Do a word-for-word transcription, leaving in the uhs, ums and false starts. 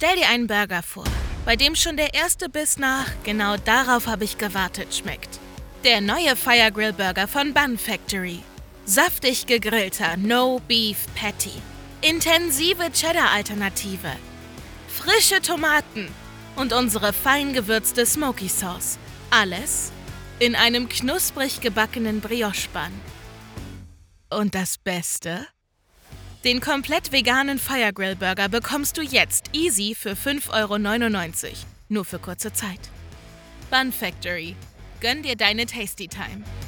Stell dir einen Burger vor, bei dem schon der erste Biss nach "genau darauf habe ich gewartet" schmeckt. Der neue Fire Grill Burger von Bun Factory. Saftig gegrillter No Beef Patty. Intensive Cheddar-Alternative. Frische Tomaten und unsere fein gewürzte Smoky Sauce. Alles in einem knusprig gebackenen Brioche-Bun. Und das Beste? Den komplett veganen Fire Grill Burger bekommst du jetzt easy für fünf Euro neunundneunzig. Nur für kurze Zeit. Bun Factory. Gönn dir deine Tasty Time.